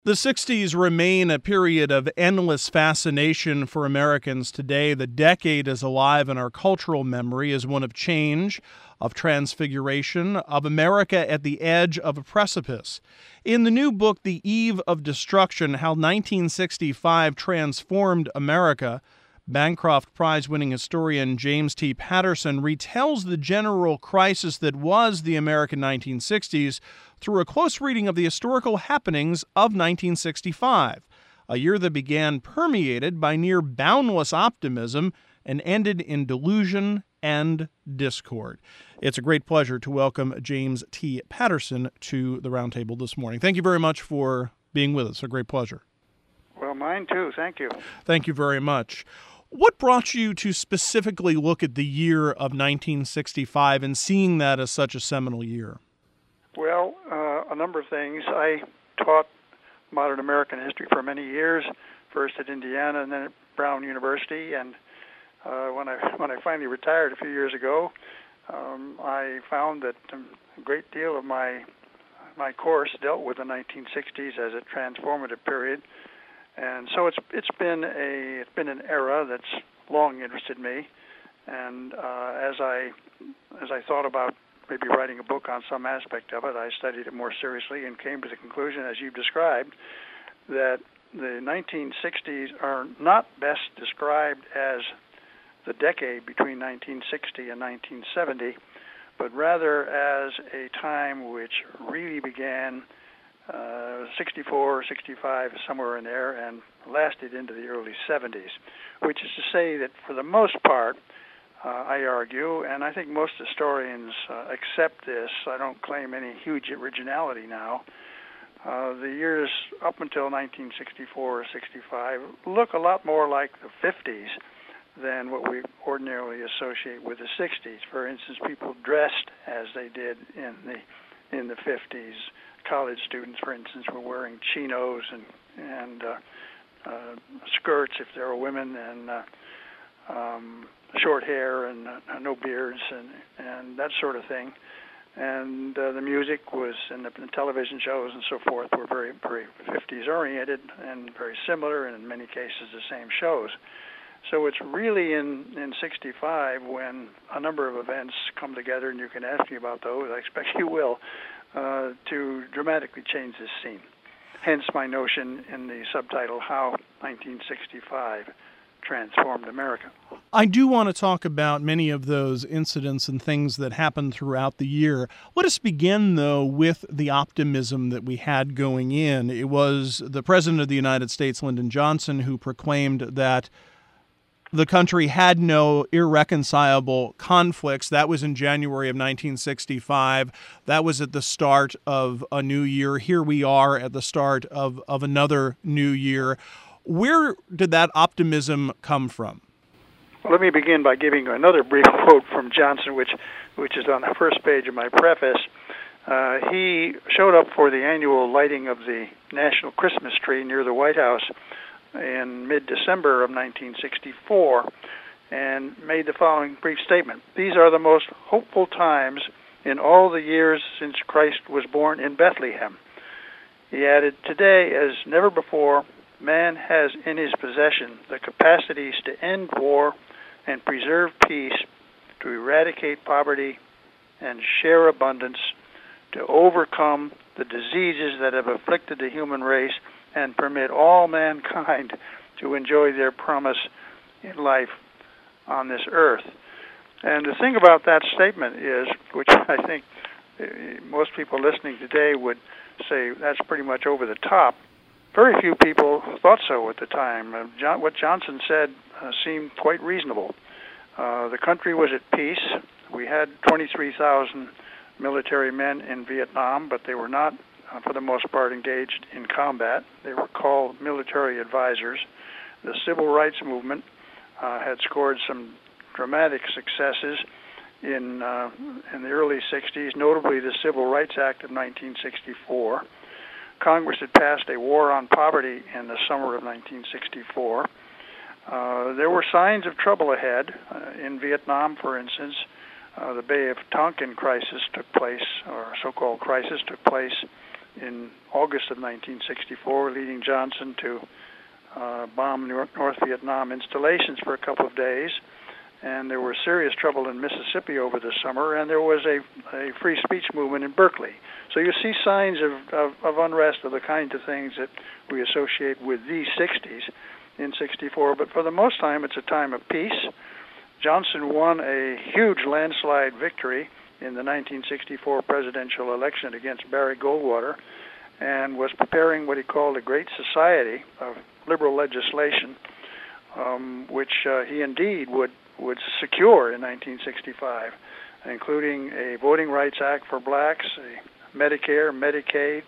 The 60s remain a period of endless fascination for Americans today. The decade is alive in our cultural memory as one of change, of transfiguration, of America at the edge of a precipice. In the new book, The Eve of Destruction, How 1965 Transformed America, Bancroft Prize-winning historian James T. Patterson retells the general crisis that was the American 1960s through a close reading of the historical happenings of 1965, a year that began permeated by near boundless optimism and ended in delusion and discord. It's a great pleasure to welcome James T. Patterson to the Roundtable this morning. Thank you very much for being with us. A great pleasure. Well, mine too. Thank you. Thank you very much. What brought you to specifically look at the year of 1965 and seeing that as such a seminal year? Well, a number of things. I taught modern American history for many years, first at Indiana and then at Brown University. And when I finally retired a few years ago, I found that a great deal of my course dealt with the 1960s as a transformative period. And so it's been an era that's long interested me, and as I thought about maybe writing a book on some aspect of it, I studied it more seriously and came to the conclusion, as you've described, that the 1960s are not best described as the decade between 1960 and 1970, but rather as a time which really began 64, 65, somewhere in there, and lasted into the early 70s, which is to say that for the most part, I argue, and I think most historians accept this, I don't claim any huge originality now, the years up until 1964 or 65 look a lot more like the 50s than what we ordinarily associate with the 60s. For instance, people dressed as they did in the 50s. College students, for instance, were wearing chinos and skirts if there were women, and short hair and no beards and that sort of thing. And the music was, and the television shows and so forth were very, very 50s oriented and very similar, and in many cases the same shows. So it's really in 65 when a number of events come together, and you can ask me about those, I expect you will, to dramatically change this scene. Hence my notion in the subtitle, How 1965 Transformed America. I do want to talk about many of those incidents and things that happened throughout the year. Let us begin, though, with the optimism that we had going in. It was the President of the United States, Lyndon Johnson, who proclaimed that the country had no irreconcilable conflicts. That was in January of 1965. That was at the start of a new year. Here we are at the start of another new year. Where did that optimism come from? Well, let me begin by giving another brief quote from Johnson, which is on the first page of my preface. He showed up for the annual lighting of the National Christmas tree near the White House in mid-December of 1964 and made the following brief statement. These are the most hopeful times in all the years since Christ was born in Bethlehem. He added, today, as never before, man has in his possession the capacities to end war and preserve peace, to eradicate poverty and share abundance, to overcome the diseases that have afflicted the human race, and permit all mankind to enjoy their promise in life on this earth. And the thing about that statement is, which I think most people listening today would say that's pretty much over the top, very few people thought so at the time. What Johnson said seemed quite reasonable. The country was at peace. We had 23,000 military men in Vietnam, but they were not for the most part engaged in combat. They were called military advisors. The civil rights movement had scored some dramatic successes in the early 60s, notably the Civil Rights Act of 1964. Congress had passed a war on poverty in the summer of 1964. There were signs of trouble ahead. In Vietnam, for instance, the Bay of Tonkin crisis took place, or so-called crisis took place in August of 1964, leading Johnson to bomb North Vietnam installations for a couple of days. And there was serious trouble in Mississippi over the summer, and there was a free speech movement in Berkeley. So you see signs of unrest, of the kind of things that we associate with these 60s in 64. But for the most time, it's a time of peace. Johnson won a huge landslide victory in the 1964 presidential election against Barry Goldwater, and was preparing what he called a great society of liberal legislation, which he indeed would secure in 1965, including a Voting Rights Act for blacks, a Medicare, Medicaid,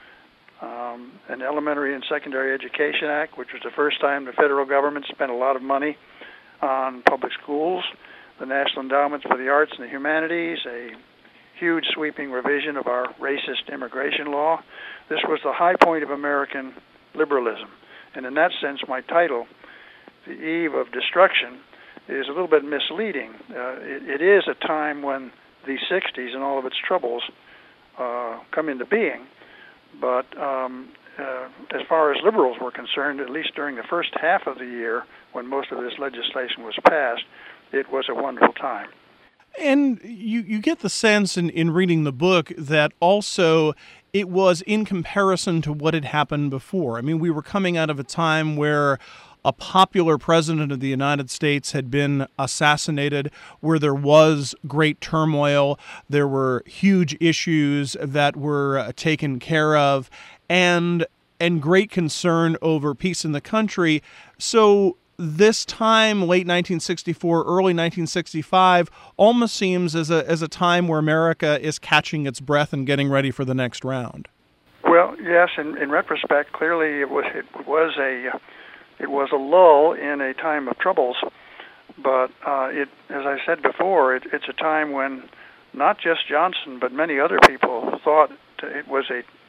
an Elementary and Secondary Education Act, which was the first time the federal government spent a lot of money on public schools, the National Endowments for the Arts and the Humanities, a huge sweeping revision of our racist immigration law. This was the high point of American liberalism. And in that sense, my title, The Eve of Destruction, is a little bit misleading. It is a time when the 60s and all of its troubles come into being. But as far as liberals were concerned, at least during the first half of the year, when most of this legislation was passed, it was a wonderful time. And you get the sense in reading the book that also it was in comparison to what had happened before. I mean, we were coming out of a time where a popular president of the United States had been assassinated, where there was great turmoil, there were huge issues that were taken care of, and great concern over peace in the country. So this time, late 1964, early 1965, almost seems as a time where America is catching its breath and getting ready for the next round. Well, yes, in retrospect, clearly it was a lull in a time of troubles, but as I said before, it's a time when not just Johnson, but many other people thought it was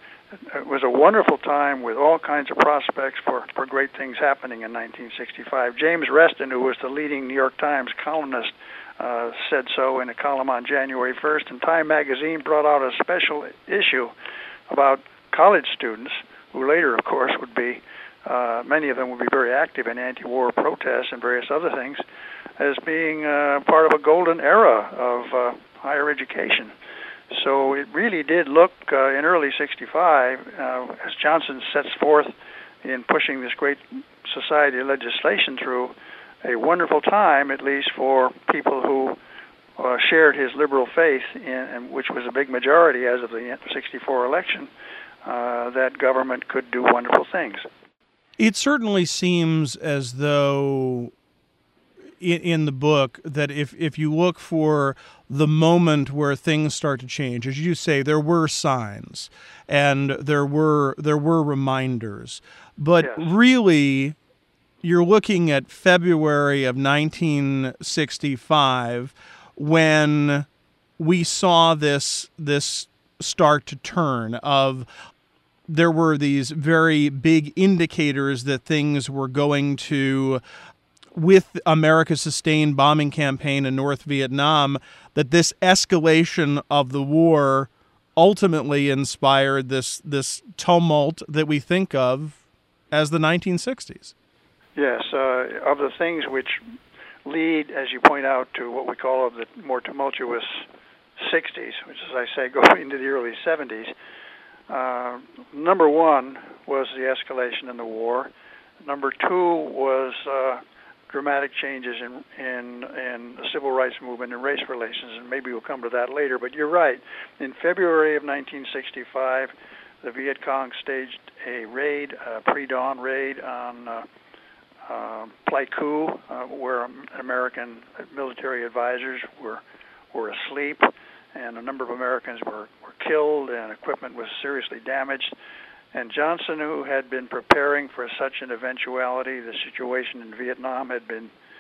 a wonderful time with all kinds of prospects for great things happening in 1965. James Reston, who was the leading New York Times columnist, said so in a column on January 1st, and Time magazine brought out a special issue about college students, who later, of course, would be many of them would be very active in anti-war protests and various other things, as being part of a golden era of higher education. So it really did look in early 65, as Johnson sets forth in pushing this great society legislation through, a wonderful time, at least for people who shared his liberal faith, and which was a big majority as of the 64 election, that government could do wonderful things. It certainly seems as though in the book that if you look for the moment where things start to change, as you say, there were signs and there were reminders, but yes, really you're looking at February of 1965 when we saw this start to turn of there were these very big indicators that things were going to, with America's sustained bombing campaign in North Vietnam, that this escalation of the war ultimately inspired this tumult that we think of as the 1960s. Yes, of the things which lead, as you point out, to what we call the more tumultuous 60s, which, as I say, go into the early 70s. Number one was the escalation in the war. Number two was dramatic changes in the civil rights movement and race relations, and maybe we'll come to that later. But you're right. In February of 1965, the Viet Cong staged a raid, a pre-dawn raid on Pleiku, where American military advisors were asleep, and a number of Americans were killed, and equipment was seriously damaged. And Johnson, who had been preparing for such an eventuality, the situation in Vietnam had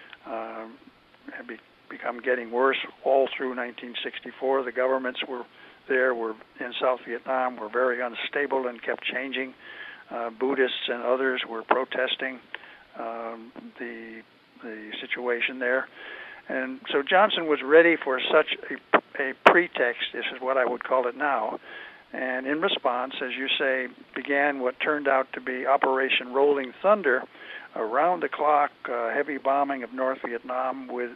become getting worse all through 1964. The governments were in South Vietnam were very unstable and kept changing. Buddhists and others were protesting the situation there. And so Johnson was ready for such a pretext, this is what I would call it now, And in response, as you say, began what turned out to be Operation Rolling Thunder, around-the-clock heavy bombing of North Vietnam, with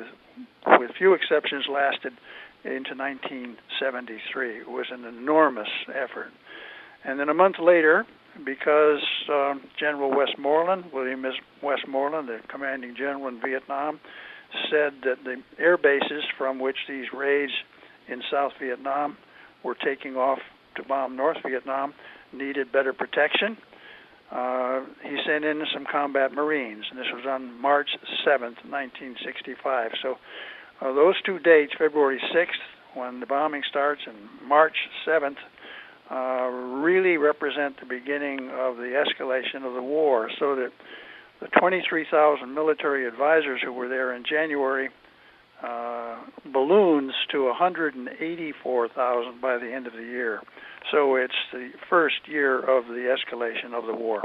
few exceptions, lasted into 1973. It was an enormous effort. And then a month later, because General Westmoreland, William Westmoreland, the commanding general in Vietnam, said that the air bases from which these raids in South Vietnam were taking off to bomb North Vietnam needed better protection, he sent in some combat Marines, and this was on March 7th, 1965. So those two dates, February 6th, when the bombing starts, and March 7th, really represent the beginning of the escalation of the war, so that the 23,000 military advisors who were there in January balloons to 184,000 by the end of the year. So it's the first year of the escalation of the war.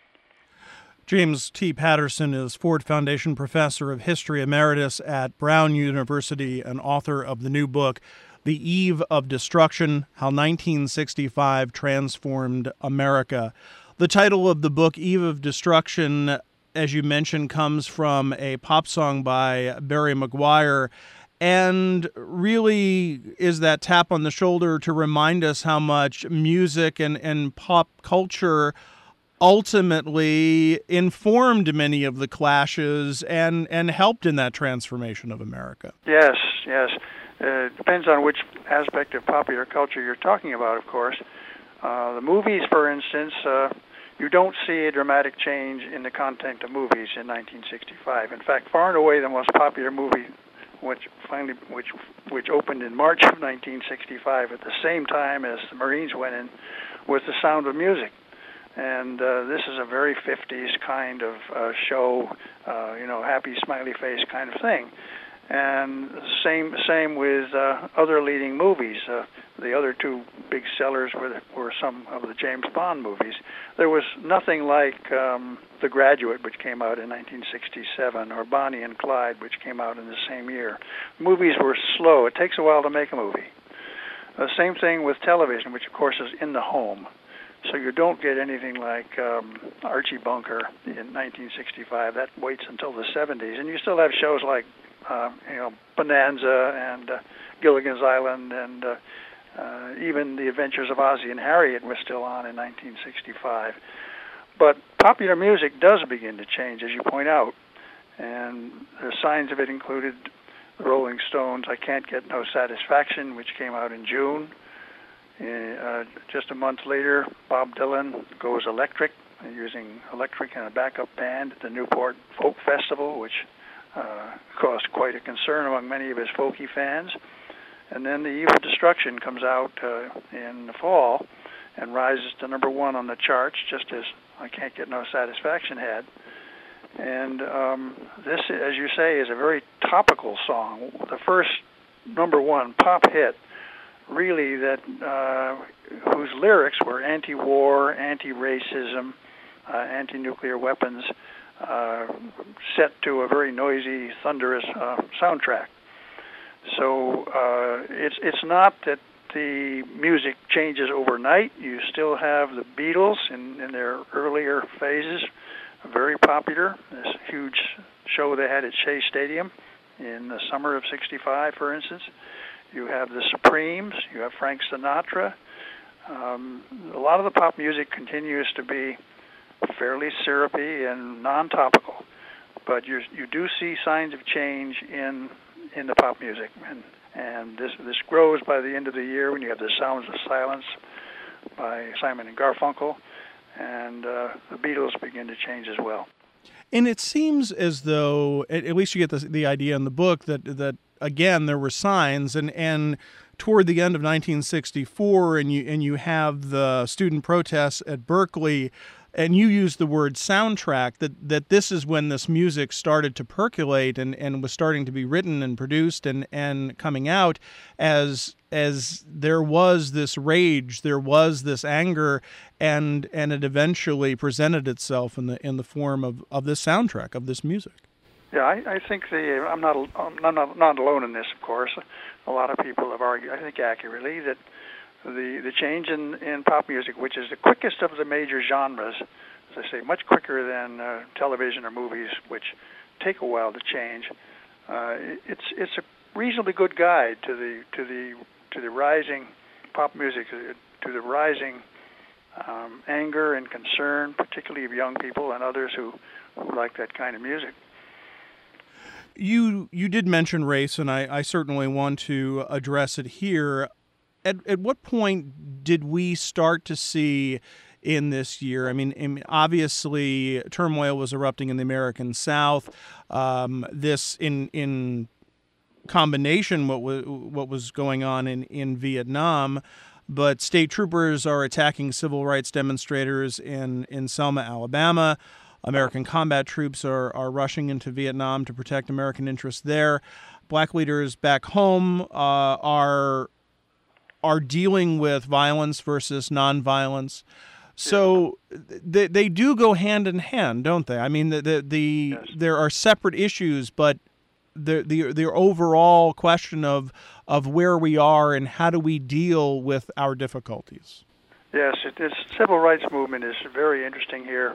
James T. Patterson is Ford Foundation Professor of History Emeritus at Brown University and author of the new book, The Eve of Destruction: How 1965 Transformed America. The title of the book, Eve of Destruction, as you mentioned, comes from a pop song by Barry McGuire, and really is that tap on the shoulder to remind us how much music and pop culture ultimately informed many of the clashes and helped in that transformation of America. Yes. It depends on which aspect of popular culture you're talking about, of course. The movies, for instance, you don't see a dramatic change in the content of movies in 1965. In fact, far and away the most popular movie, which opened in March of 1965 at the same time as the Marines went in, was The Sound of Music. And this is a very 50s kind of show, happy, smiley face kind of thing. And same with other leading movies. The other two big sellers were some of the James Bond movies. There was nothing like The Graduate, which came out in 1967, or Bonnie and Clyde, which came out in the same year. Movies were slow. It takes a while to make a movie. Same thing with television, which of course is in the home. So you don't get anything like Archie Bunker in 1965. That waits until the 70s. And you still have shows like Bonanza and Gilligan's Island, and even The Adventures of Ozzie and Harriet was still on in 1965. But popular music does begin to change, as you point out. And the signs of it included the Rolling Stones' I Can't Get No Satisfaction, which came out in June. Just a month later, Bob Dylan goes electric, using electric and a backup band at the Newport Folk Festival, which caused quite a concern among many of his folky fans. And then The Eve of Destruction comes out in the fall and rises to number one on the charts, just as I Can't Get No Satisfaction had. And this, as you say, is a very topical song. The first number one pop hit, really, whose lyrics were anti-war, anti-racism, anti-nuclear weapons, set to a very noisy, thunderous soundtrack. So it's not that the music changes overnight. You still have the Beatles in their earlier phases, very popular. This huge show they had at Shea Stadium in the summer of '65, for instance. You have the Supremes, you have Frank Sinatra. A lot of the pop music continues to be fairly syrupy and non-topical, but you do see signs of change in the pop music, and this grows by the end of the year when you have The Sounds of Silence by Simon and Garfunkel, and the Beatles begin to change as well. And it seems as though, at least you get the idea in the book, that again, there were signs, and toward the end of 1964, and you have the student protests at Berkeley, and you use the word soundtrack, that this is when this music started to percolate and was starting to be written and produced and coming out as there was this rage, there was this anger, and it eventually presented itself in the form of this soundtrack, of this music. Yeah, I think I'm not alone in this, of course. A lot of people have argued, I think accurately, that the change in pop music, which is the quickest of the major genres, as I say, much quicker than television or movies, which take a while to change. It's a reasonably good guide to the rising pop music, to the rising anger and concern, particularly of young people and others who like that kind of music. You did mention race, and I certainly want to address it here. At what point did we start to see in this year? I mean, obviously, turmoil was erupting in the American South. This in combination what was going on in Vietnam, but state troopers are attacking civil rights demonstrators in Selma, Alabama. American combat troops are rushing into Vietnam to protect American interests there. Black leaders back home are dealing with violence versus nonviolence. So they do go hand in hand, don't they? I mean, Yes. there are separate issues, but the overall question of where we are and how do we deal with our difficulties. Yes, this civil rights movement is very interesting here.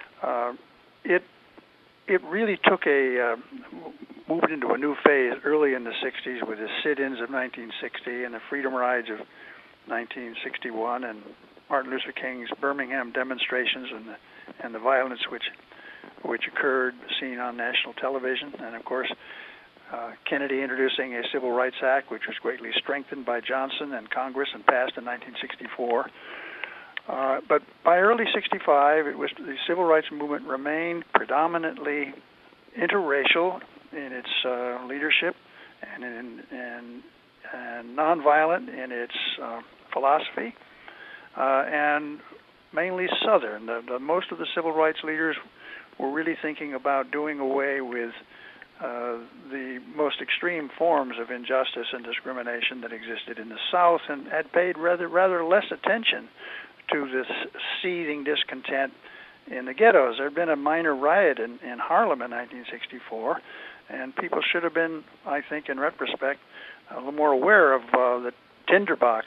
It really took moved into a new phase early in the 60s with the sit-ins of 1960 and the freedom rides of 1961 and Martin Luther King's Birmingham demonstrations and the violence which occurred, seen on national television, and of course Kennedy introducing a Civil Rights Act, which was greatly strengthened by Johnson and Congress and passed in 1964. But by early '65, the civil rights movement remained predominantly interracial in its leadership and nonviolent in its philosophy, and mainly Southern. Most of the civil rights leaders were really thinking about doing away with the most extreme forms of injustice and discrimination that existed in the South, and had paid rather less attention to this seething discontent in the ghettos. There had been a minor riot in Harlem in 1964, and people should have been, I think, in retrospect, a little more aware of the tinderbox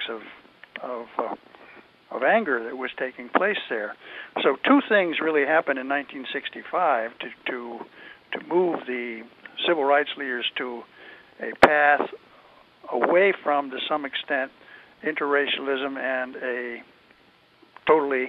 of anger that was taking place there. So two things really happened in 1965 to move the civil rights leaders to a path away from, to some extent, interracialism and a totally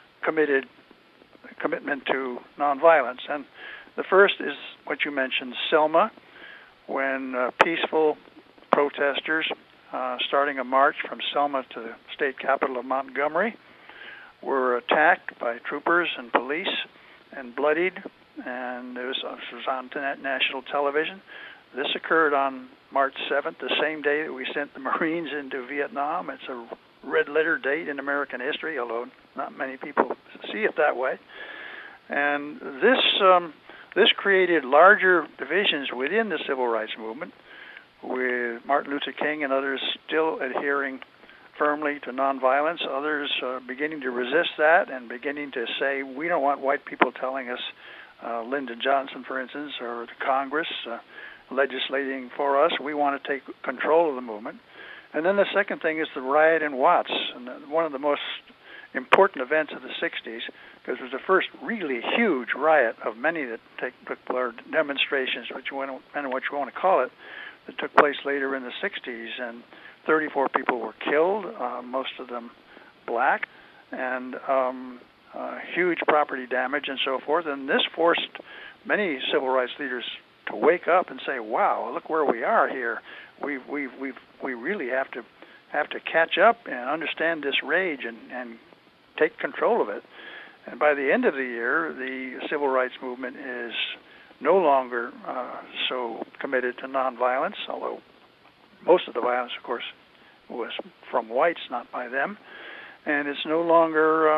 commitment to nonviolence. And the first is what you mentioned, Selma, when peaceful protesters, starting a march from Selma to the state capital of Montgomery, were attacked by troopers and police and bloodied, and this was on national television. This occurred on March 7th, the same day that we sent the Marines into Vietnam. It's a red letter date in American history, although not many people see it that way. And this created larger divisions within the civil rights movement, with Martin Luther King and others still adhering firmly to nonviolence, others beginning to resist that and beginning to say, we don't want white people telling us, Lyndon Johnson, for instance, or the Congress legislating for us. We want to take control of the movement. And then the second thing is the riot in Watts, and one of the most important events of the 60s, because it was the first really huge riot of many that took place, demonstrations, which you want to call it, that took place later in the 60s, and 34 people were killed, most of them black, and huge property damage and so forth. And this forced many civil rights leaders to wake up and say, "Wow, look where we are here. We really have to catch up and understand this rage and take control of it." And by the end of the year, the civil rights movement is no longer so committed to nonviolence, although most of the violence, of course, was from whites, not by them. And it's no longer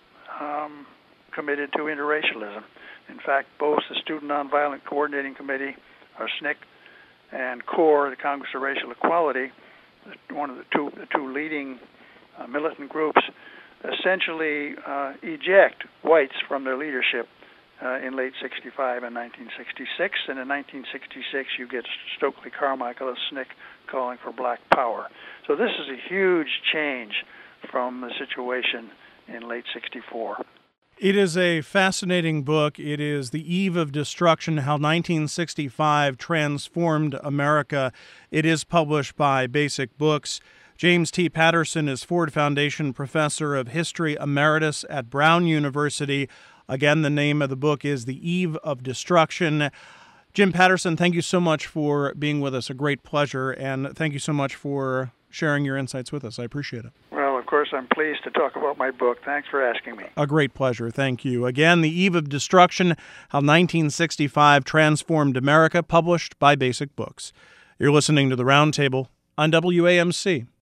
committed to interracialism. In fact, both the Student Nonviolent Coordinating Committee, or SNCC, and CORE, the Congress of Racial Equality, one of the two leading militant groups, essentially eject whites from their leadership in late 65 and 1966. And in 1966, you get Stokely Carmichael as SNCC calling for black power. So this is a huge change from the situation in late 64. It is a fascinating book. It is The Eve of Destruction, How 1965 Transformed America. It is published by Basic Books. James T. Patterson is Ford Foundation Professor of History Emeritus at Brown University. Again, the name of the book is The Eve of Destruction. Jim Patterson, thank you so much for being with us. A great pleasure. And thank you so much for sharing your insights with us. I appreciate it. Well, of course, I'm pleased to talk about my book. Thanks for asking me. A great pleasure. Thank you. Again, The Eve of Destruction, How 1965 Transformed America, published by Basic Books. You're listening to The Roundtable on WAMC.